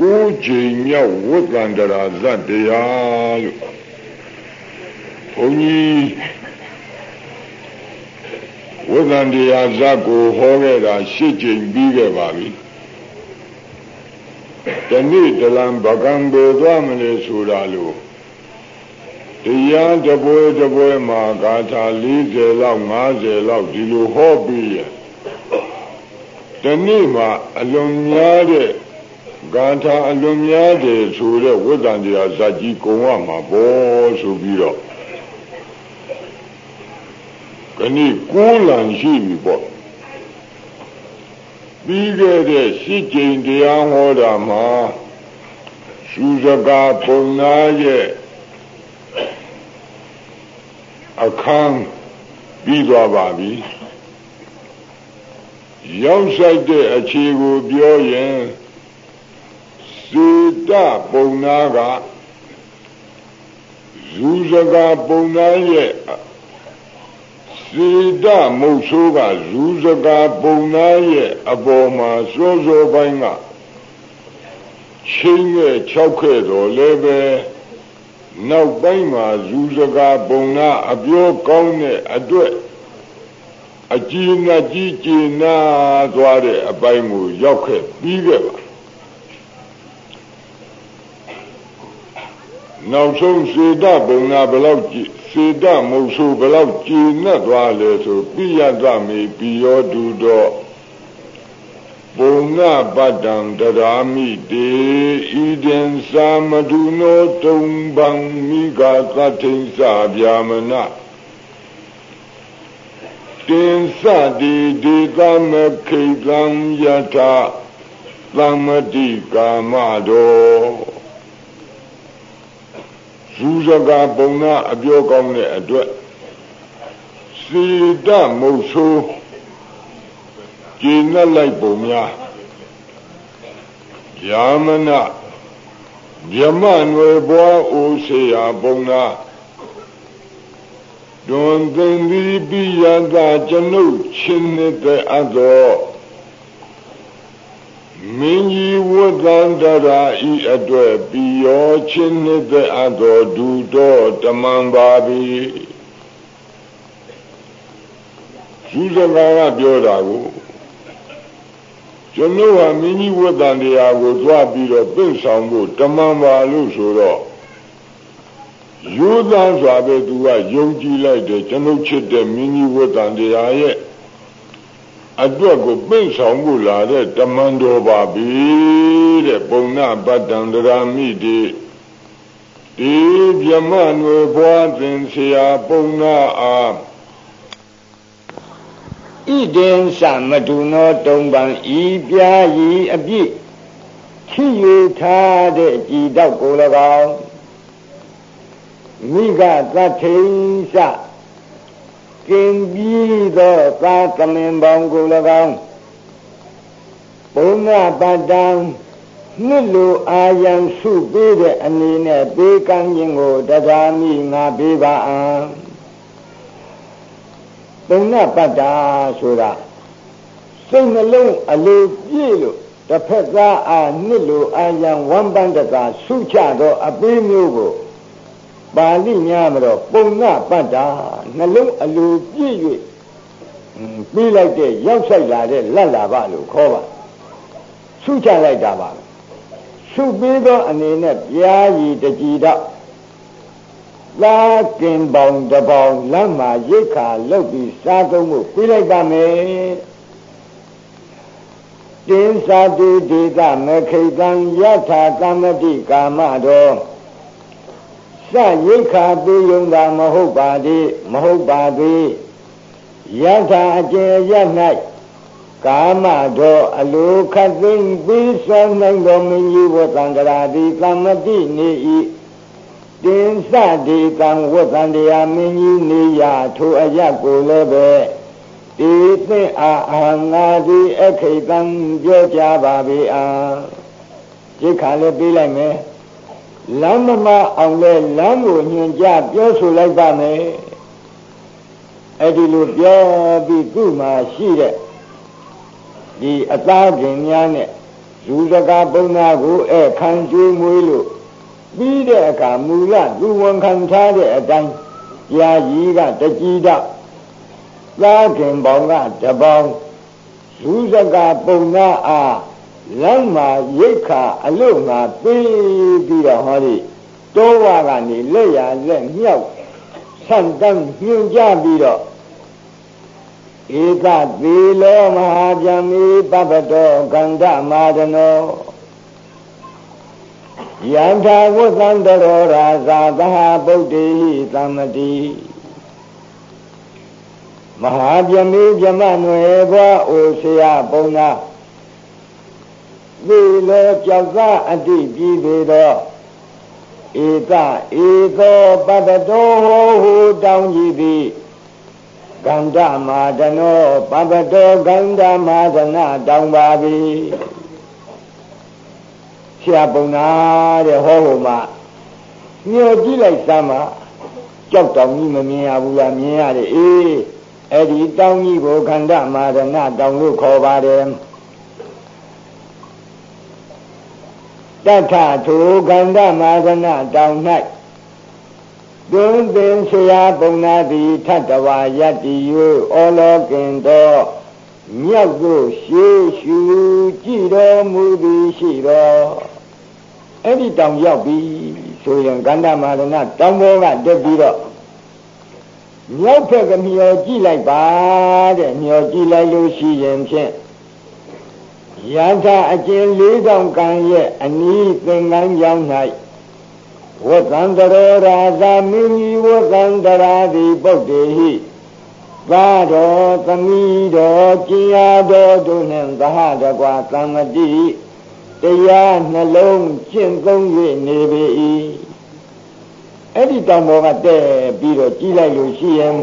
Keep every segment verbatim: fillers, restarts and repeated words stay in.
ကိုချိန်မြောက်ဝတ္တန္တရာဇတ်တရားလို့ဘုန်းကြီးဝတ္တန္တရာဇတ်ကိုဟောခဲ့တာရှစ်ချိန်ပြီးခဲ့ပါပြီတနေ့တလံဗကံပေသွားမလဲဆိုတာလို့တရားတပွဲတပွဲမှာဂါထာ၄၀လောက်၅၀လောက်ဒီလိုဟောပြီးရတနေ့မှာအလွန်များတဲ့ဂါထာအလွန်များတယ်ဆိုတဲ့ဝတ္တန္တရာဇတ်ကြီးကုံရမှာပေါ့ဆိုပြီးတော့ခဏကိုးလံရှိပြီပေါ့ပြီးခဲ့တဲ့ရှစ်ကြိမ်တရားဟောတာမှာရှုစကားပုံနာရဲ့အခန်းပြီးသွားပါပြီရောက်ဆိုင်တဲ့အခြေကိုပြောရင်စေတပုံနာကဇူစကားပုံနာရဲ့စေတမုတ်ဆိုးကဇူစကားပုံနာရဲ့အပေါ်မှာစောစောပိုင်းကချင်းရဲ့၆ခဲ့တော်လည်းပဲနောက်ပိုင်းမှာဇူစကားပုံနာအပြောကောင်းတဲ့အတွက်အကြည်နဲ့ကြီးကျည်နာသွားတဲ့အပိုင်းကိုရောက်ခဲ့ပြီးခဲ့ပါနောက်ဆုံးစေတပုံနာဘလောက်ကြည်စေတမုတ်ဆိုးဘလောက်ကြည်နဲ့သွားလဲဆိုပိယတမေပိယောတုတော်ပုံနာပတ္တံတရာမိတေဣဒံသာမဒုနောတုံဘံမိဂာသထိန်စာဗျာမနတင်စတိဒေသမခိတံယထာသမတိကာမတော်ဇူစကားပုံနာအပြောကောင်းတဲ့အတွက်စေတမုတ်ဆိုးကျင့်လိုက်ပုံများယာမနဗြဟ္မနွယ်ဘွားအိုစေယပုံနာတွန်သိမ့်ပြီးပိယတာကျွန်ုပ်ချင်းတဲ့အပ်သောမင်းကြီးဝတ္တန္တရာဤအတွက်ပိယောချင်းတဲ့အပ်သောဒုတော်တမန်ပါပြီဇူစကားကပြောတာကိုကျွန်တော်ဟာမင်းကြီးဝတ္တန်တရားကိုသွားပြီးတော့ပြင့်ဆောင်ဖို့တမန်ပါလို့ဆိုတော့ယူသားစွာပဲသူကယုံကြည်လိုက်တယ်ကျွန်ုပ်ချစ်တဲ့မင်းကြီးဝတ္တန်တရားရဲ့အတွက်ကိုပြင့်ဆောင်ဖို့လာတဲ့တမန်တော်ပါပြီတဲ့ပုံနာပတ္တံတရာမိတိဒီဗြဟ္မနွယ်ဘွားသင်ဆရာပုံနာအားဣဒံသမဒုနောတုံပံဤပြာဤအပြည့်ချီယူထားတဲ့ကြည်တော့ကို၎င်းမိဂသထိန်စကင်ပြီးသောသာသမင်ပေါင်းကို၎င်းပုံနာပတ္တံနှစ်လိုအာယံစုပေးတဲ့အနေနဲ့ပေးကမ်းခြင်းကိုတရားမိငါပေးပါအံပုံနာပတ္တာဆိုတာစိတ်နှလုံးအလိုပြည့်လို့တစ်ဖက်သားအားနှစ်လိုအာယံဝမ်းပန်းတကာဆုချသောအပေးမျိုးကိုပါဠိများမှာတော့ပုံနာပတ္တာနှလုံးအလိုပြည့်၍ပြီးလိုက်တဲ့ရောက်ဆိုင်လာတဲ့လက်လာပါလို့ခေါ်ပါဆုချလိုက်တာပါဆုပေးသောအနေနဲ့ပြားရည်တကြည်တော့သာကင်ပေါင်တပေါင်လမ်းမှာရိတ်ခါလုပ်ပြီးစားသုံးဖို့ပြလိုက်ပါမယ်တင်းစာတိဒေသမခိတံယထာကမ္မတိကာမတော်စရိတ်ခါပေးယုံတာမဟုတ်ပါသေးမဟုတ်ပါသေးယထာအကျေရ၌ကာမတော်အလိုခတ်သိမ်းပြီးစွမ်းနိုင်သောမင်းကြီးဝတ္တန္တရာတိကမ္မတိနေ၏တင်စတိကံဝတ္တန္တရာမင်းကြီးနေရာထိုအရကိုလည်းပဲဒီသင်အာအာငါဒီအခိတံပြောကြပါပြီအာဒီခါလည်းပြီးလိုက်မယ်လမ်းမမအောင်လဲလမ်းကိုညွှန်ကြားပြောဆိုလိုက်ပါမယ်အဲ့ဒီလိုပြောပြီးသူ့မှာရှိတဲ့ဒီအသားခင်များနဲ့ဇူစကားပုံနာကိုအခန်းကျွေးမွေးလို့ပြီးတဲ့အခါမူလသူဝန်ခံထားတဲ့အတိုင်းရာကြီးကတကြီးတော့သားခင်ပေါင်းကတပေါင်းဇူစကားပုံနာအားလမ်းမှာရိတ်ခါအလို့ငါပေးပြီးတော့ဟောဒီတောဝါကနေလက်ရလက်မြောက်ဆန့်တန်းညွှန်ကြပြီးတော့ဧကသီလောမဟာဗျာမိပပတောကန္ဓမာဒနောယန္တာဝုသံတရောရာဇာသဟဗုဒ္ဓိသမ္မတိမဟာဗျာမိဗျမနွယ်ဘွားအိုဆရာပုံနာသီလောကြောက်သားအတိပြီးပေတော့ဧကဧသောပပတောဟောဟုတောင်းကြည့်သည်ကန္ဓမာဒနောပပတောကန္ဓမာဒနာတောင်းပါပြီဆရာပုံနာတဲ့ဟောဟိုမှာညှော်ကြည့်လိုက်စမ်းမှာကြောက်တောင်ကြီးမမြင်ရဘူးလားမြင်ရတယ်အေးအဲ့ဒီတောင်းကြီးကိုကန္ဓမာဒနာတောင်းလို့ခေါ်ပါတယ်တထထုကန္ဓမာဒနာတောင်း၌တွင်ပင်ဆရာပုံနာသည်ထတဝါယတ္တိယဩလောကင်တော်မြောက်သို့ရှေးရှုကြည့်တော်မူသည်ရှိတော်အဲ့ဒီတောင်ရောက်ပြီဆိုရင်ကန္ဓမာဒနာတောင်ပေါ်ကတက်ပြီးတော့မြောက်ဖက်ကမျောကြည့်လိုက်ပါတဲ့မျောကြည့်လိုက်လို့ရှိရင်ဖြင့်ယထာအကျဉ်လေးတောင်ကံရဲ့အနီးသင်္ကန်းကြောင်း၌ဝတ္တံတရောရာဇာမိမိဝတ္တံတရာတိပုဒ္ဒေဟိသာတော်သမီးတော်ကျင်ရတော်တို့နှင့်သဟတကွာသမ္မတိတရားနှလုံးကျင့်သုံး၍နေပေ၏အဲ့ဒီတောင်ပေါ်ကတက်ပြီးတော့ကြည့်လိုက်လို့ရှိရင်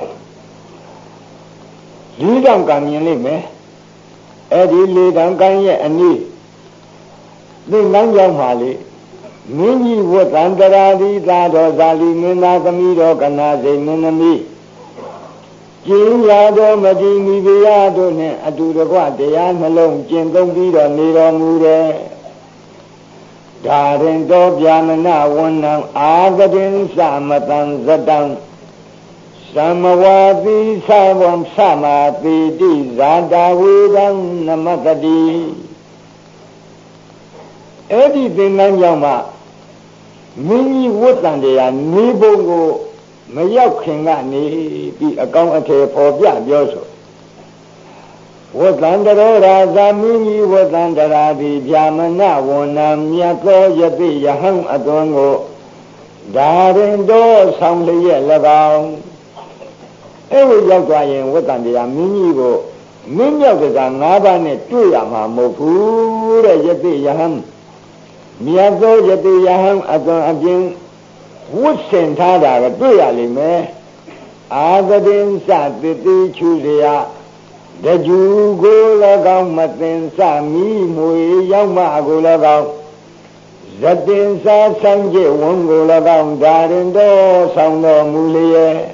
လေးတောင်ကံမြင်လိမ့်မယ်အဲ့ဒီလေးတောင်ကံရဲ့အနီးသင်္ကန်းကြောင်းပါလေမင်းကြီးဝတ္တံတရာတိသာတော်ဇာလီမင်းသားသမီးတော်ကနာစိန်မင်းသမီးကျင်းရတော်မတိမိဖုရားတို့နှင့်အတူတကွတရားနှလုံးကျင့်သုံးပြီးတော့နေတော်မူတယ်ဒါရင်တော်ဗျာမနဝန္နံအာဂတိင်သမတံဇတံသမဝါတိသဝံသမာတိတိဇာတာဝေဒံနမတတိအဲ့ဒီသင်္ကန်းကြောင့်မှမင်းကြီးဝတ္တန်တရားနေပုံကိုမရောက်ခင်ကနေပြီးအကောင်းအထည်ပေါ်ပြပြောဆိုဝတ္တန်တရောရာဇာမင်းကြီးဝတ္တန်တရာတိဗျာမနဝန္နံမြတ်သောယတိယဟံအသွင်ကိုဒါရင်တော်ဆောင်လျက်၎င်းအဲ့ဒီရောက်သွားရင်ဝတ္တန်တရားမင်းကြီးကိုမင်းမြောက်ကစား၅ပါးနဲ့တွေ့ရမှာမဟုတ်ဘူးတဲ့ယတိယဟံမြတ်သောယတိယဟံအသွင်အပြင်ဝတ်ဆင်ထားတာကတွေ့ရလိမ့်မယ်အာဂတိင်စသတိချူเสียတကြူကို၎င်းမသင်္စမိမွေရောက်မှကို၎င်းဇတင်္စဆံကျဝံကို၎င်းဒါရင်တော်ဆောင်တော်မူလျက်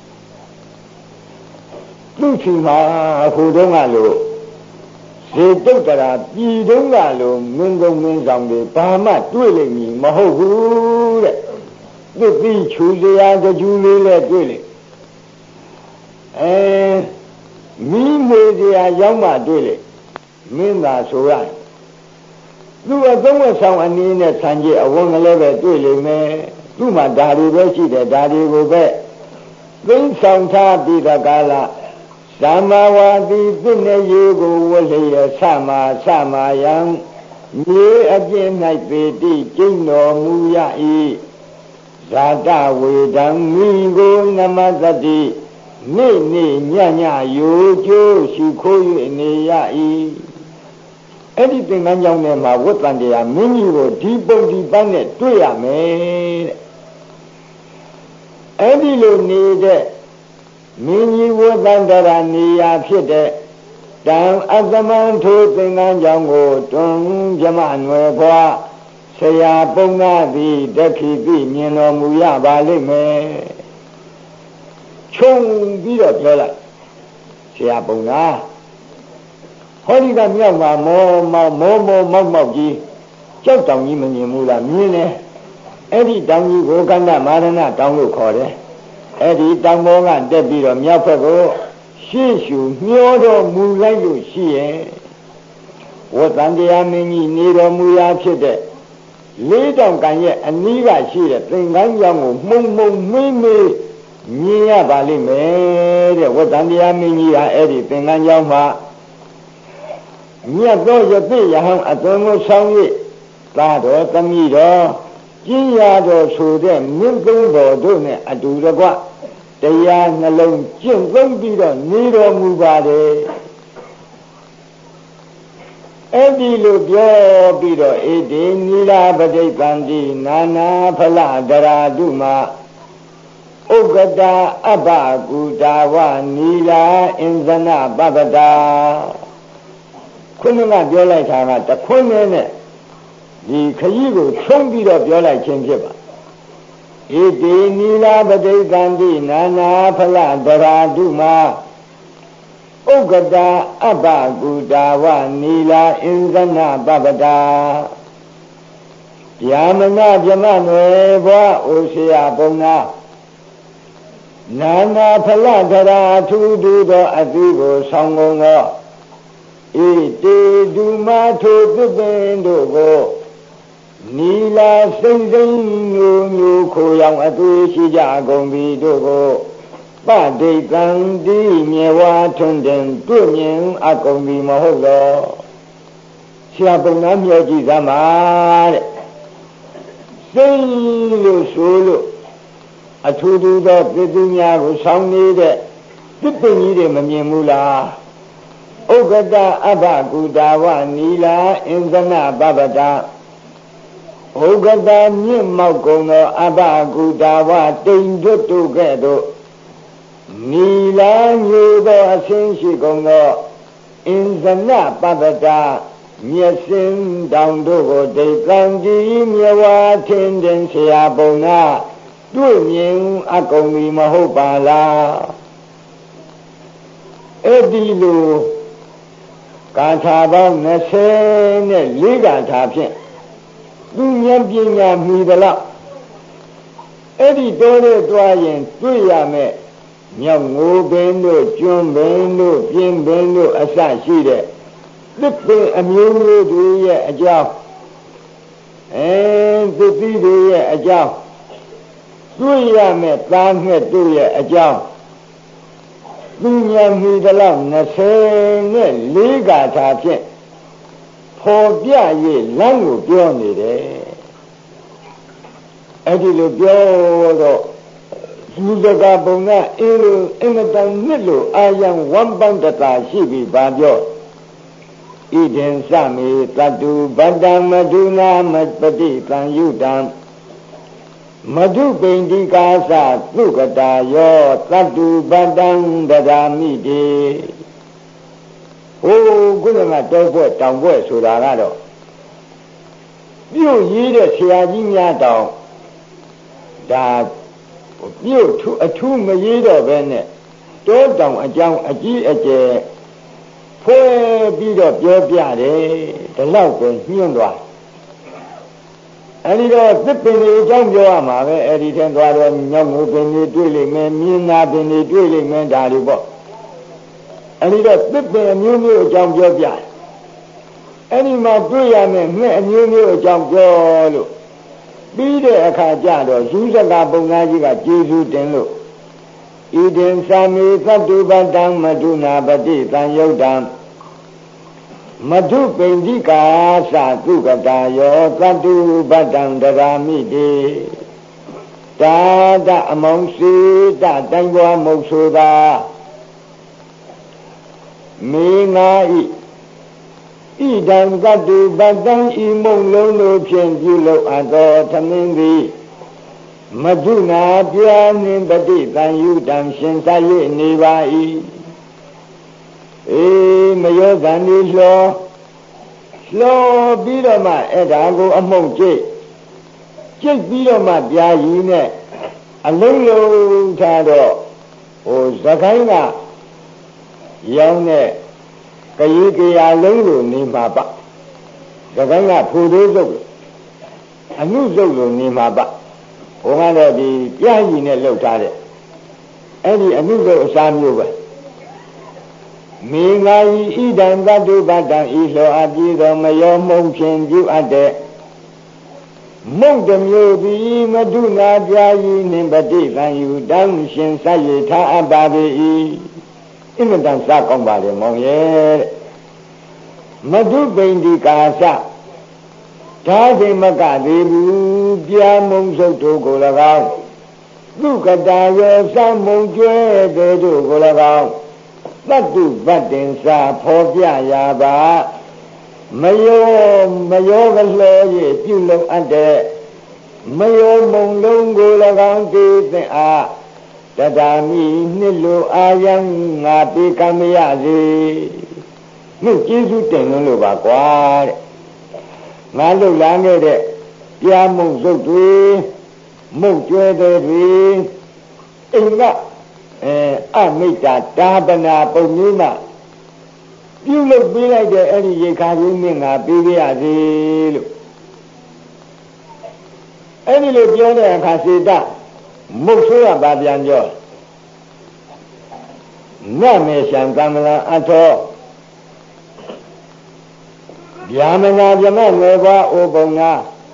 သူချီမှာအခုတုန်းကလို့ဇေတုတ္တရာပြည်တုန်းကလို့မင်းကုန်းမင်းဆောင်တွေဘာမှတွေ့လိမ့်မည်မဟုတ်ဘူးတဲ့သစ်ပြီးချူစရာတကြူလေးလည်းတွေ့လိမ့်အဲမိမွေစရာရောက်မှတွေ့လိမ့်မင်းသာဆိုရသူ့အသုံးဝဆောင်အနေနဲ့ဆံကြည့်အဝန်းကလေးပဲတွေ့လိမ့်မယ်သူ့မှာဓာရီပဲရှိတယ်ဓာရီကိုပဲသိမ်းဆောင်ထားပြီးတကားလားသမ္မာဝါတိသိနေရေကိုဝလျက်ဆမာဆမာယံမြေအပြင်း၌ပေတိကျင့်တော်မူရ၏ဇာတဝေဒံမိကိုနမတတိနေ့နေ့ညညရိုးကျိုးရှိခိုး၍နေရ၏အဲ့ဒီသင်္ကန်းကြောင့်လည်းမှာဝတ္တန်တရားမင်းကြီးကိုဒီပုံဒီပန်းနဲ့တွေ့ရမယ်တဲ့အဲ့ဒီလိုနေတဲ့မင်းကြီးဝတ္တန်တရားနေရာဖြစ်တဲ့တံအသမံထိုသင်္ကန်းကြောင့်ကိုတွန်ပြမနွယ်ဘွားဆရာပုံနာသည်တခိတိမြင်တော်မူရပါလိမ့်မယ်ခြုံပြီးတော့ပြောလိုက်ဆရာပုံနာဟဟောဒီကမြောက်မှာမောမောမောမောမောက်မောက်ကြီးကြောက်တောင်ကြီးမမြင်ဘူးလားမြင်တယ်အဲ့ဒီတောင်ကြီးကိုကန္တမာရဏတောင်လို့ခေါ်တယ်အဲ့ဒီတောင်ပေါ်ကတက်ပြီးတော့မြောက်ဘက်ကိုရှေ့ရှုမျောတော်မူလိုက်လို့ရှိရဲ့ဝတ္တန်တရားမင်းကြီးနေတော်မူရာဖြစ်တဲ့လေးတောင်ကံရဲ့အနီးကရှိတဲ့သင်္ကန်းကြောင့်ကိုမှုံမှုံမင်းမေးမြင်ရပါလိမ့်မယ်တဲ့ဝတ္တန်တရားမင်းကြီးဟာအဲ့ဒီသင်္ကန်းကြောင့်မှမြတ်သောယသိယဟံအသွင်ကိုဆောင်၍သာတော်သမီးတော်ကျင့်ရတော်ဆိုတဲ့မြင့်သုံးတော်တို့နဲ့အတူတကွတရားနှလုံးကျင့်သုံးပြီးတော့နေတော်မူပါတယ်အဲ့ဒီလိုပြောပြီးတော့ဣတိနီလာပဋိပန္တိနာနာဖလဒရာတုမှာဥက္ကတာအဘကုတာဝနီလာအင်ဇနပပတာခုနကပြောလိုက်တာကတခွန်းနဲ့ဒီခကြီးကိုချုံးပြီးတော့ပြောလိုက်ခြင်းဖြစ်ပါဣတိနီလာပဋိပန္တိနာနာဖလဒရာတုမှာဥက္ကတာအဘကုတာဝနီလာအင်ဇနပပတာဗျာမနာဗြမနွယ်ဘွားအိုရှိယပုံနာနာနာဖလဒရာထူထူသောအသီးကိုဆောင်ကုန်သောဣတိဒုမထိုသစ်ပင်တို့ကိုနီလာစိမ့်စိမ့်မျိုးမျိုးခိုရောင်အသွေးရှိကြကုန်ပြီတို့ကိုပဋိကံတိမြေဝါထွန်းတင်တွေ့မြင်အကုန်ပြီမဟုတ်လောဆရာပုံနာမျောကြည့်သမှာတဲ့စိမ့်လို့ဆိုလို့အထူးထူးသောပြည်သူများကိုဆောင်းနေတဲ့သစ်ပင်ကြီးတွေမမြင်ဘူးလားဥက္ကတာအဘကုတာဝနီလာအင်ဇနပပတာဥက္ကတာမြင့်မောက်ကုန်သောအဘကုတာဝတိမ်ကျွတ်တို့ကဲ့သို့နီလာညူသောအဆင်းရှိကုန်သောအင်ဇနပပတာမျက်စင်တောင်တို့ကိုဒိတ်ကံကြီးမြဝါထင်းတင်ဆရာပုံနာတွေ့မြင်အကုန်ပြီမဟုတ်ပါလားအဲ့ဒီလိုကာထာပေါင်း၂၀နဲ့၄ကာထာဖြင့်သူဉာဏ်ပညာမှီသလောက်အဲ့ဒီတိုးတဲ့တွားရင်တွေ့ရမယ်မြောက်ငိုပင်တို့ကျွန်းပင်တို့ပြင်းပင်တို့အစရှိတဲ့သစ်ပင်အမျိုးမျိုးတွေရဲ့အကြောင်းအဲသစ်သီးတွေရဲ့အကြောင်းတွေ့ရမယ်သားငှက်တို့ရဲ့အကြောင်းသူဉာဏ်မှီသလောက်၂၀နဲ့၄ကာထာဖြင့်ဖော်ပြ၍လမ်းကိုပြောနေတယ်အဲ့ဒီလိုပြောတော့သူစကားပုံကအင်းလိုအင်မတန်နစ်လို့အာယံဝမ်ပန္တတာရှိပြီဗာပြောဣဒင်စမေတတုဗတ္တမဒုနာမပတိတံယုတံမဒုပိန္တိကာသသုကတာယောတတုဗတ္တံဒရာမိတေဟိုကုလကတောဘွဲ့တောင်ဘွဲ့ဆိုတာကတော့ပြုတ်ရေးတဲ့ဆရာကြီးများတောင်ဒါပြုတ်ထူအထူးမရေးတော့ပဲနဲ့တောတောင်အကြောင်းအကြီးအကျယ်ဖွဲ့ပြီးတော့ပြောပြတယ်ဒီလောက်ပဲညှင်းသွားအဲဒီတော့သစ်ပင်တွေအကြောင်းပြောရမှာပဲအဲဒီထင်သွားတော့ညောင်ငိုပင်တွေတွေ့လိမ့်မယ်မြင်းနာပင်တွေတွေ့လိမ့်မယ်ဒါတွေပေါ့အဲဒီတော့သစ်ပင်အမျိုးမျိုးအကြောင်းပြောပြတယ်အဲဒီမှာတွေ့ရမယ်ငှက်အမျိုးမျိုးအကြောင်းပြောလို့ပြီးတဲ့အခါကျတော့ယူဇကပုံသားကြီးကကျေးဇူးတင်လို့ဣဒင်သာမေသတ္တုပတ္တံမဒုနာပတိတံယုတ်တံမဒုပိန္တိကာသသုကတာယောသတ္တုပတ္တံဒရာမိတေတာတအမောင်စီတတိုင်းပွားမုတ်ဆိုတာမေငါဤဣဒံကတုပတ္တံဤမုံလုံးတို့ဖြင့်ပြုလုပ်အပ်သောသမင်းသည်မဒုနာပြာနှင့်ပฏิတံယုတံရှင်သာ၍နေပါ၏အေးမယောဂန်ဒီလှောလှောပြီးတော့မှအဲ့ဒါကိုအမှုန့်ကျိတ်ကျိတ်ပြီးတော့မှပြာယူနဲ့အလုံးလုံးထားတော့ဟိုသခိုင်းကရောင်းတဲ့ကကြီးကရာလုံးလို့နေမှာပါစကိုင်းကဖူသေးစုပ်အနုစုပ်လို့နေမှာပါဘုံကတော့ဒီပြားကြီးနဲ့လှုပ်ထားတဲ့အဲ့ဒီအနုစုပ်အစားမျိုးပဲမေငါဤဣဒံတတုပတံဤလောအပြေသောမယောမုံဖြင့်ပြုအပ်တဲ့မုတ်တမျိုးသည်မတုနာပြာဤနှင့်ပဋိသင်ယူတံရှင်ဆက်ရထားအပ်ပါ၏အင်မတန်စားကောင်းပါလေမောင်ရဲ့မတုပိန္ဒီကာသဒါသိမကသေးဘူးပြာမုံစုပ်တို့ကို၎င်းသူကတာရောစမုံကျွဲတဲ့တို့ကို၎င်းသတ္တုပတ္တင်စာဖော်ပြရာပါမယောမယောကလေးရဲ့ပြုလုပ်အပ်တဲ့မယောမုံလုံးကို၎င်းတည်သင်အားတဒါမိနှစ်လိုအာယံငါပေးကမရစေမြင့်ကျေးဇူးတင်လို့ပါကွာတဲ့ငါလှုပ်လာခဲ့တဲ့ပြာမုံစုပ်တွေမုတ်ကျွဲတွေအိမ်ကအဲအမိတ္တာဒါပနာပုံမျိုးမှပြုလုပ်ပေးလိုက်တဲ့အဲ့ဒီရေခါကြီးမြင့်ငါပေးပြရစေလို့အဲ့ဒီလိုပြောတဲ့အခါစေတမုတ်ဆိုးရပါပြန်ပြောနမေရှံကမ္မလအထောဗျာမနာဗြမမေဘဩပုံနာ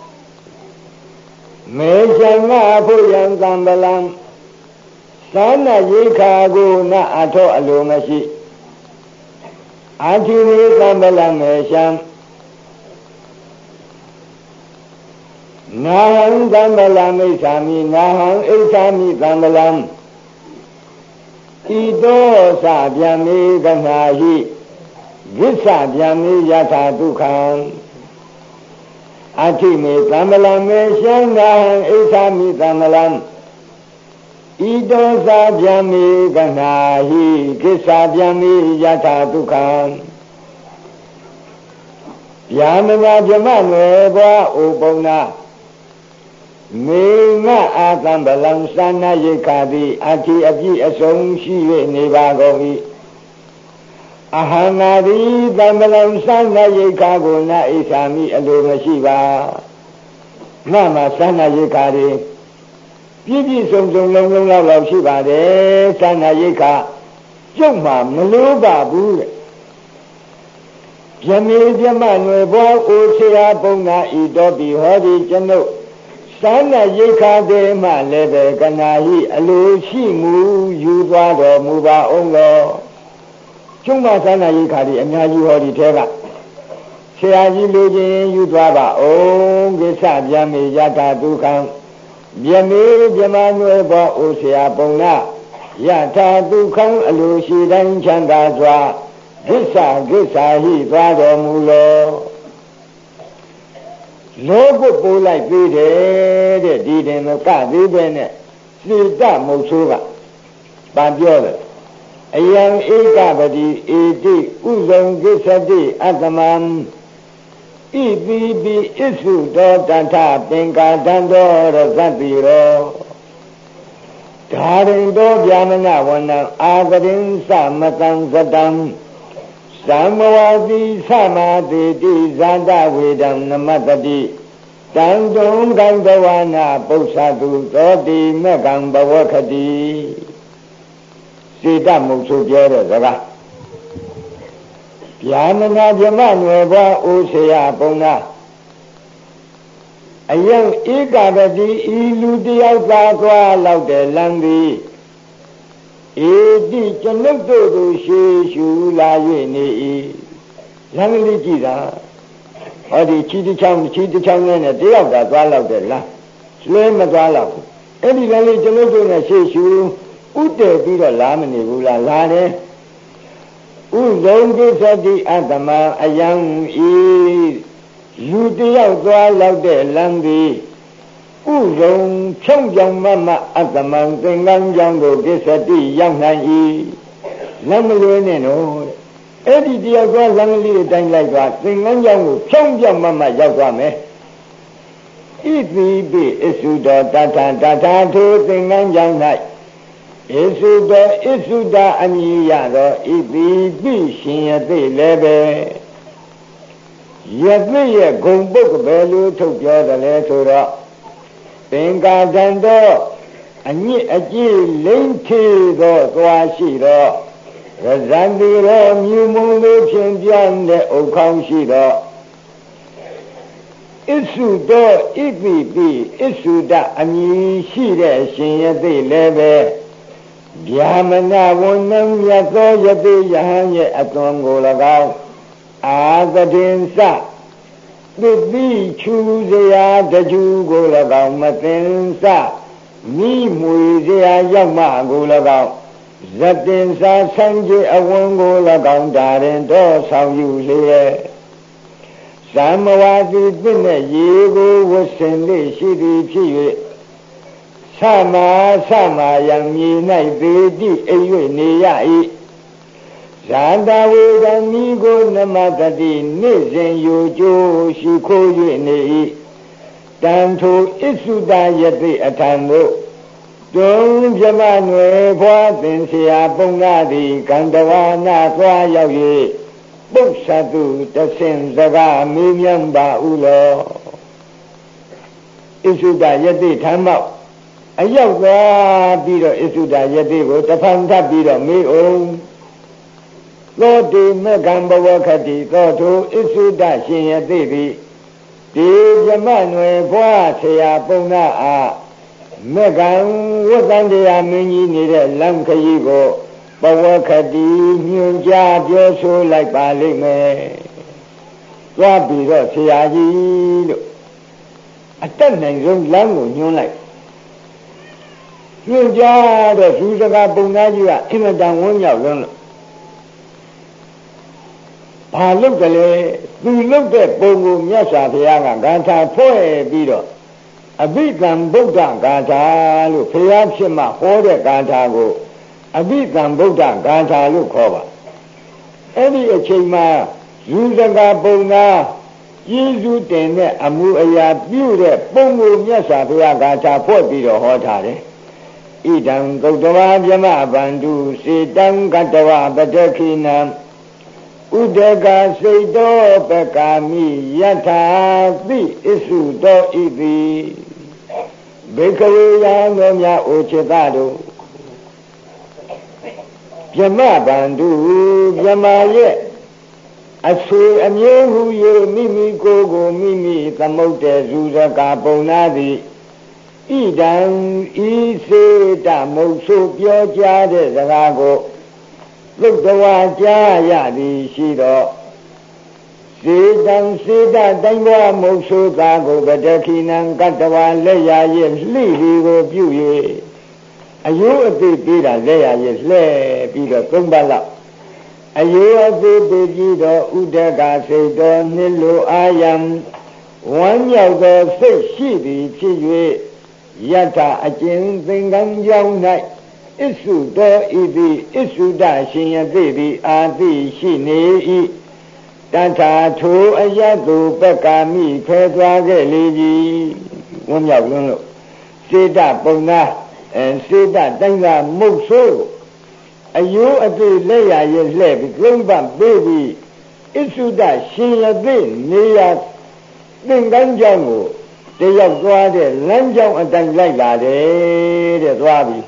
မေရှံငါအဖို့ယံကံပလံသာနာရိခာကိုနအထောအလိုမရှိအာတိဝေကံပလံမေရှံနာဟံကံပလံမိစ္ဆာမိနာဟံအိစ္ဆာမိကံပလံဤသောသဗျာမေကနာဟိဝိသဗျာမေယထာဒုက္ခံအာတိမေကံပလံမေရှံနာဟံအိစ္ဆာမိကံပလံဤသောသဗျာမေကနာဟိကိစ္ဆဗျာမေယထာဒုက္ခံဗျာမနာဗြမနွယ်ဘွားဩပုံနာမေငါအာသံဗလံသနာရိခာတိအတိအပြည့်အစုံရှိ၍နေပါကုန်၏အဟံနာတိသံဗလံသနာရိခာကိုနာဣစ္ဆာမိအလိုမရှိပါငါမှာသနာရိခာတွေပြည့်ပြည့်စုံစုံလုံးလုံးလောက်လောက်ရှိပါတယ်သနာရိခာကျုပ်မှာမလိုပါဘူးတဲ့ဗြမေဗြမနွယ်ဘွားအိုဆရာပုံနာဤတော်ပြီဟောဒီကျွန်ုပ်သာနာရိခာတေမှလည်းပဲကနာဟိအလိုရှိမှုယူသွားတော်မူပါအောင်လောကျုံမသာနာရိခာဒီအများကြီးဟောဒီထဲကဆရာကြီးလူချင်းယူသွားပါအောင်ကိစ္စဗျာမေယထာဒုက္ခံဗြမေဗြမနွယ်ဘွားအိုဆရာပုံနာယထာဒုက္ခံအလိုရှိတိုင်းချမ်းသာစွာကိစ္စကိစ္စဟိသွားတော်မူလောလောကုတ်ပိုးလိုက်ပြီးတယ်တဲ့ဒီတင်တော့ကသေးပဲနဲ့စေတမုတ်ဆိုးကဗာပြောတယ်အယံဧကပတိဧတိဥဇံကိစ္စတိအတ္တမံဣပိပိဣသုတောတထပင်္ကာတံတောရသတ္တိရောဓာရင်တောဗျာမနဝနံအာဂရင်သမတံသတံသမဝတိသမာတိတိဇာတဝေဒံနမတ္တိတံတုံကံဘဝနာပု္ပ္ပတုသောတိမကံဘဝခတိစေတမုတ်ဆိုပြောတဲ့စကားဗျာမနာဗြမနွယ်ဘွားအိုဆရာပုံနာအယံဧကပတိဤလူတယောက်သာသွားလောက်တဲ့လမ်းသည်ဧတိကျွန်ုပ်တို့ကိုရှေးရှုလာ၍နေ၏လမ်းလေးကြည့်တာဟောဒီချီတစ်ချောင်းချီတစ်ချောင်းနဲ့တယောက်သာသွားလောက်တဲ့လားလွဲမသွားလောက်ဘူးအဲ့ဒီလမ်းလေးကျွန်ုပ်တို့နဲ့ရှေးရှုဥတည်ပြီးတော့လာမနေဘူးလားလာတယ်ဥဇုံကိစ္စတိအတ္တမအယံဤလူတယောက်သွားလောက်တဲ့လမ်းသည်ဥဇုံဖြုံကြောင်မမအတ္တမံသင်္ကန်းကြောင့်တို့ကိစ္စတိရောက်နိုင်၏လမ်းမလွဲနဲ့တော့အဲ့ဒီတယောက်သွားလမ်းလေးအတိုင်းလိုက်သွားသင်္ကန်းကြောင့်ကိုဖြုံကြောင်မမရောက်သွားမယ်ဣတိပိအစုတော်တထတထထိုသင်္ကန်းကြောင့်၌ဣစုတောဣစုတာအမည်ရသောဣတိပိရှင်ယသိလည်းပဲယသိရဲ့ဂုံပုတ်ကပဲလို့ထုတ်ပြောတယ်လဲဆိုတော့သင်္ကာတံတော်အညစ်အကြေးလိမ့်ထေသောသွားရှိသောရဇန္တိရောမြူမုံလေးဖြင့်ပြောင်းတဲ့အုတ်ခေါင်းရှိသောဣစုတောဣတိပိဣစုတအမည်ရှိတဲ့ရှင်ယသိလည်းပဲဗျာမနာဝဏ္ဏမြတ်သောယသိယဟန်ရဲ့အသွင်ကို၎င်းအာသတင်စသတိချူစရာတကျူကို၎င်းမသိစမိမွေစရာရောက်မှကို၎င်းဇတင်စာဆန်းကြီးအဝန်ကို၎င်းဒါရင်တော့ဆောင်ယူလျက်သမဝါတိပြည့်နဲ့ရေကိုဝဆင်လေးရှိသည်ဖြစ်၍သမသမယံမြေ၌ပေတိအိပ်၍နေရ၏ဇာတဝေဒံမိကိုနမတတိနေ့စဉ်ယူကျိုးရှိခိုး၍နေ၏တန်ထိုဣစုတယတိအထံသို့တုံးပြမနွယ်ဖွာသင်္ဆရာပုံနာသည်ကန္တဝါနာသွားရောက်၍ပု္ပ္ပတုတဆင်စကားမေးမြန်းပါဥလောဣစုတယတိထမ်းမောက်အရောက်သွားပြီးတော့ဣစုတယတိကိုတဖန်ထပ်ပြီးတော့မေးအောင်သောတိမေကံဘဝခတိသောထိုဣစုတရှင်ယတိသည်ဒီဇမနွယ်ဖွာဆရာပုံနာအားမေကံဝတ္တန်တရားမင်းကြီးနေတဲ့လမ်းခရီးကိုဘဝခတိညွှန်ကြားပြောဆိုလိုက်ပါလိမ့်မယ်သွားပြီးတော့ဆရာကြီးလို့အတက်နိုင်ဆုံးလမ်းကိုညွှန်လိုက်ညွှန်ကြားတော့သူစကားပုံသားကြီးကအင်မတန်ဝန်းမြောက်လွန်းလို့ဘာလုပ်ကြလဲသူလုပ်တဲ့ပုံကိုမြတ်စွာဘုရားကဂါထာဖွဲ့ပြီးတော့အဘိဓမ္မဗုဒ္ဓဂါထာလို့ဘုရားဖြစ်မှဟောတဲ့ဂါထာကိုအဘိဓမ္မဗုဒ္ဓဂါထာလို့ခေါ်ပါအဲ့ဒီအချိန်မှာယူစကားပုံသားကျေးဇူးတင်တဲ့အမှုအရာပြုတဲ့ပုံကိုမြတ်စွာဘုရားဂါထာဖွဲ့ပြီးတော့ဟောထားတယ်ဣဒံဂௌတဝါဗြဟ္မဗန္တုစေတံကတဝပတခိနံဥဒကစိတ်တောပကာမိယထာတိဣစုတောဣတိဘေကဝေယံတို့များအိုချစ်သားတို့ဗြဟ္မဗန္တုဗြဟ္မာရဲ့အဆွေအမျိုးဟု၍မိမိကိုယ်ကိုမိမိသမုတ်တဲ့ဇူဇကာပုံနာသည်ဣဒံဤစေတမုတ်ဆိုပြောကြားတဲ့စကားကိုသုတ္တဝါကြားရသည်ရှိတော့စေတံစေတတိုင်းဘဝမုတ်ဆိုသာကိုပတခိနံကတ္တဝါလက်ရရဲ့လှိလီကိုပြု၍အယုအသိပေးတာလက်ရရဲ့လှဲပြီးတော့သုံးပတ်လောက်အယုအသိပေးပြီးတော့ဥဒကစိတ်တော်နှစ်လိုအာယံဝမ်းမြောက်သောစိတ်ရှိသည်ဖြစ်၍ယထာအကျဉ်သင်္ကန်းကြောင်း၌ဣစုတောဣတိဣစုတရှင်ယသိသည်အာတိရှိနေ၏တထာထိုအယတုပကာမိဖဲသွားခဲ့လေပြီဝမ်းမြောက်လွန်းလို့စေတပုံနာအဲစေတတိုင်းကမုတ်ဆိုးအယိုးအသိလက်ရရဲ့လှဲ့ပြီးသုံးပတ်ပေးပြီးဣစုတရှင်ယသိနေရသင်္ကန်းကြောင်းကိုတယောက်သွားတဲ့လမ်းကြောင်းအတိုင်းလိုက်လာတယ်တဲ့သွားပြီ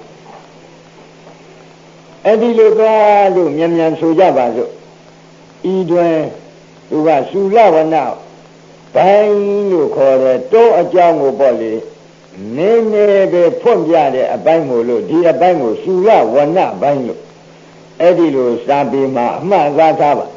အဲ့ဒီလိုသွားလို့မြန်မြန်ဆိုကြပါစို့ဤတွင်သူကသုလဝနဘိုင်းလို့ခေါ်တယ်တောအကြောင်းကိုပေါ့လေနည်းနည်းပဲဖွင့်ပြတဲ့အပိုင်းကိုလို့ဒီအပိုင်းကိုသုလဝနဘိုင်းလို့အဲ့ဒီလိုစာပေမှာအမှတ်သားထားပါ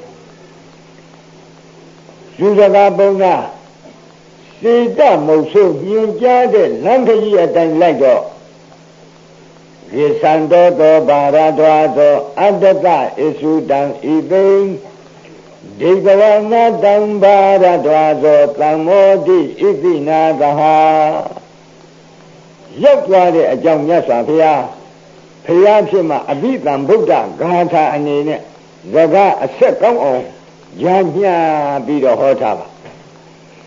သုစကားပုံနာစေတမုတ်ဆိုညင်ကြားတဲ့လမ်းခရီးအတိုင်းလိုက်တော့ရေသံတော်သောဘာရတော်သောအတ္တတဣစုတံဣသိဒေကဝနာတံဘာရတော်သောသံမောတိဣသိနာသဟာရောက်သွားတဲ့အကြောင်းမြတ်စွာဘုရားဘုရားဖြစ်မှအဘိဓမ္မဗုဒ္ဓဂါထာအနေနဲ့စကားအဆက်ကောင်းအောင်ညာညပြီးတော့ဟောထားပါ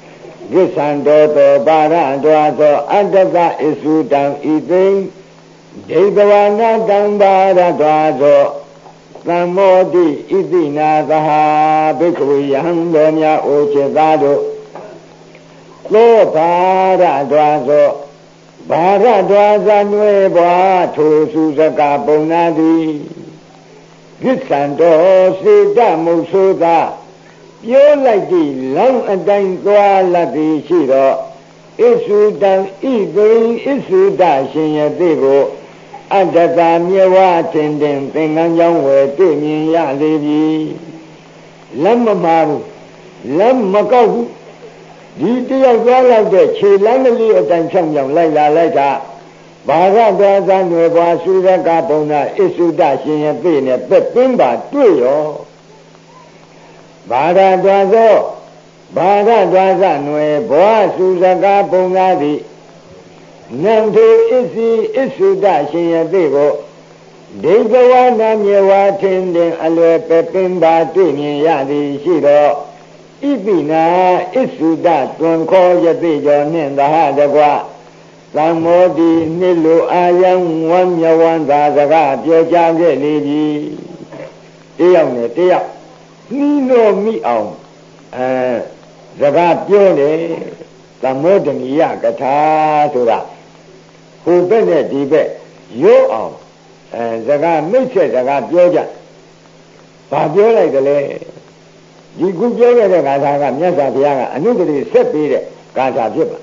ကိသံတော်သောပါရတော်သောအတ္တတဣစုတံဣသိဒိဋ္ဌဝနာတံပါရတောသောသံမောတိဣတိနာသဟာဘိက္ခဝေယံတော်များအိုจิตသားတို့သောဘာရတောသောဘာရတောဇာနွယ်ဘွားထိုစုစကပုံနာသည်ကိစ္ဆံတော်စေတမုတ်ဆိုသာပြောလိုက်သည့်လောင်းအတိုင်းသွားလတ်သည်ရှိတော့ဣသုတံဣသိဣသုတရှင်ယသိကိုအတ္တတာမြေဝတင်တင်သင်္ကန်းကြောင်းဝယ်တွေ့မြင်ရလေပြီလက်မမာဘူးလက်မကောက်ဘူးဒီတယောက်သွားလိုက်တဲ့ခြေလမ်းကလေးအတိုင်းဖြောင်းဖြောင်းလိုက်လာလိုက်တာဘာရတော်သံွယ်ပွားသုရကဘုံနာဣသုတရှင်ယသိနဲ့ပက်ပင်းပါတွေ့ရောဘာရတော်သောဘာရတော်သံွယ်ဘွားသုရကဘုံနာသည်နံထေဣစီဣသုတရှင်ယသိကိုဒိဋ္ဌဝနာမြေဝါထင်တင်အလွယ်ပပင်ပါတွေ့မြင်ရသည်ရှိတော့ဣပိနာဣသုတတွင်ခေါ်ယသိကျော်နှင့်သဟတကွသံမောတိနှစ်လိုအာယံဝမ်းမြဝမ်းသာစကားပြောကြခဲ့လေပြီတယောက်နဲ့တယောက်နှီးလို့မိအောင်အဲစကားပြောတယ်သမောဒနိယကထာဆိုတာဟိုဘက်နဲ့ဒီဘက်ရိုးအောင်အဲစကားမိတ်ဆက်စကားပြောကြဘာပြောလိုက်တယ်လဲဒီခုပြောခဲ့တဲ့ဂါထာကမြတ်စွာဘုရားကအနုပတိဆက်ပေးတဲ့ဂါထာဖြစ်ပါ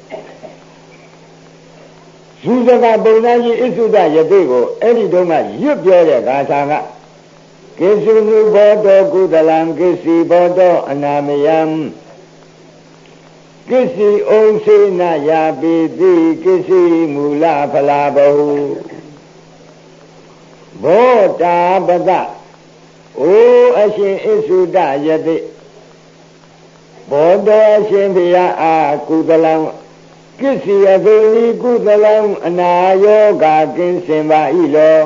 ဇူဇကပုံနာကြီးဣသုဒယတိကိုအဲ့ဒီတုန်းကရွတ်ပြောတဲ့ဂါထာကကိစုနုဘောတောကုသလံကိစီဘောတောအနာမယံကိစီဩစေနယာပိတိကိစီမူလဖလာဘဟုဘောတာပဒအိုအရှင်ဣသုဒယတိဘောတောအရှင်ဘုရားအာကုသလံကိစီယသေဤကုသလံအနာယောဂကင်းစင်ပါ၏လော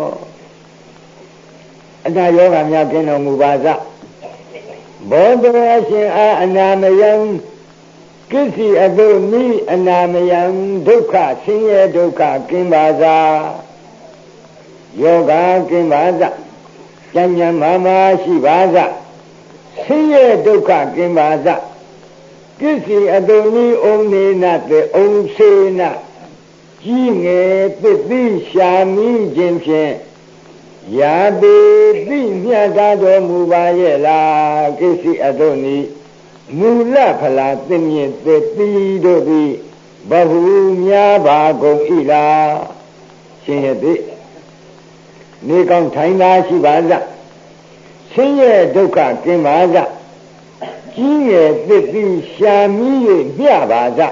အနာယောဂများကင်းတော်မူပါစဘောတောအရှင်အာအနာမယံကိစီအသေဤအနာမယံဒုက္ခဆင်းရဲဒုက္ခကင်းပါစယောဂကင်းပါစဉာဏ်ဉာဏ်မာမရှိပါစဆင်းရဲဒုက္ခကင်းပါစကိစီအတုန်ဤဩနေနတေဩစေနကြီးငယ်သစ်သီးရှာမိခြင်းဖြင့်ယာတိသိမြတ်သာတော်မူပါရဲ့လားကိစီအတုန်ဤမူလဖလာသင်မြင့်သစ်သီးတို့သည်ဘဟုများပါကုန်၏လားရှင်ရသည်နေကောင်းထိုင်သာရှိပါစဆင်းရဲဒုက္ခကင်းပါစကြီးငယ်သစ်သီးရှာမိ၍မျှပါစ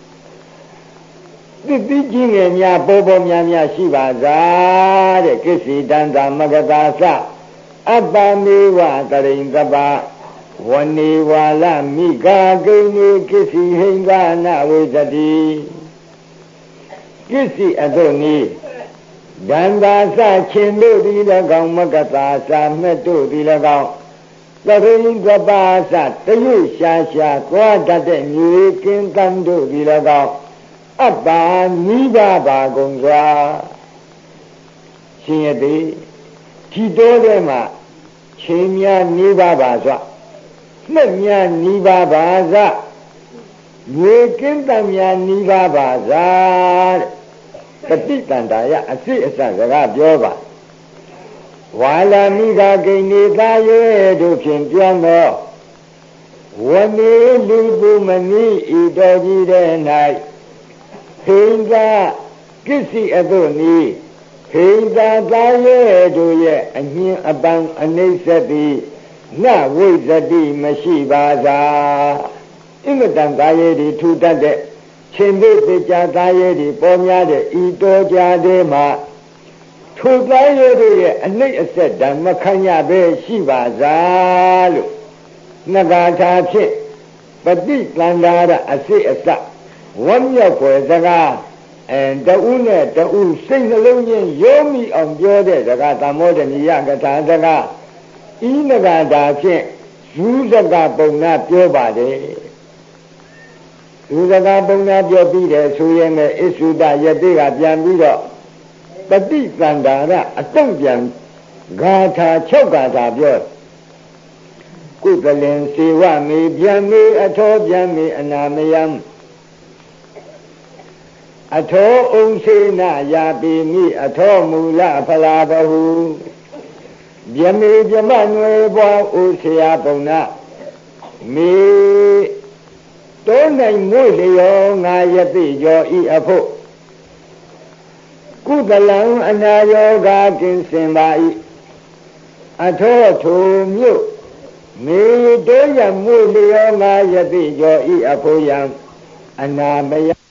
သစ်သီးကြီးငယ်များပေါ်ပေါ်များများရှိပါစားတဲ့ကိစီတန္တမဂတာသအပ္ပမေဝတရိင်္ကပဝနေဝါလမိဂာကိနေကိစီဟိင်္ဂနာဝေသတိကိစီအတုန်ဤဒန္တာသချင်းတို့သည်၎င်းမဂတာသမဲ့တို့သည်၎င်းသရိင်္ကပါသတရွေရှာရှာသွားတတ်တဲ့မြေကင်းတန်းတို့သည်၎င်းအပ္ပါနိဗ္ဗာပါကုန်စွာရှင်ရသည်ဒီတော်ထဲမှာချိန်များနိဗ္ဗာပါစွာနှစ်များနိဗ္ဗာပါစမြေကင်းတန်းများနိဗ္ဗာပါစားတဲ့ပฏิတန္တာယအစိအစစကားပြောပါဝါလာမိဂဂိနေသားရဲတို့ဖြင့်ပြောသောဝနေလူပုမဏိဤတော်ကြီးတဲ့၌ဟိန္ဒကိစီအတုန်ဤဟိန္ဒသားရဲတို့ရဲ့အညင်အပန်းအနိစ္စတိနဝိဇ္ဇတိမရှိပါစားအင်္ဂတံသားရဲဒီထူတတ်တဲ့ရှင်တို့သေချာသားရဲဒီပေါ်များတဲ့ဤတော်ကြတဲ့မှာထိုသားရဲတို့ရဲ့အနှိမ့်အဆက်ဓမ္မခံရပဲရှိပါစားလို့နဂါထာဖြင့်ပฏิတန္တာရအစိအစဝမ်းမြောက်ွယ်စကားအဲတူးနဲ့တူးစိတ်နှလုံးချင်းရောမိအောင်ပြောတဲ့စကားသမောဒနိယကထာစကားဤနဂါထာဖြင့်ယူစကားပုံနာပြောပါတယ်ယူစကားပုံနာပြောပြီးတယ်ဆိုရင်လည်းဣသုဒယတိကပြန်ပြီးတော့ပฏิသန္တာရအတုံ့ပြန်ဂါထာ၆ဂါထာပြောကုသလင်စေဝမေပြန်မေအထောပြန်မေအနာမယံအထောဥံစေနယာပိမိအထောမူလဖလာဘဟုဗျမေဗျမနွယ်ပွားဥဆရာပုံနာမေတောနိုင်မွေလျောငါယတိကျော်ဤအဖို့ကုသလံအနာယောဂါကင်းစင်ပါ၏အထောထိုမြို့မေတောရမွေလျောငါယတိကျော်ဤအဖို့ယံအနာမယ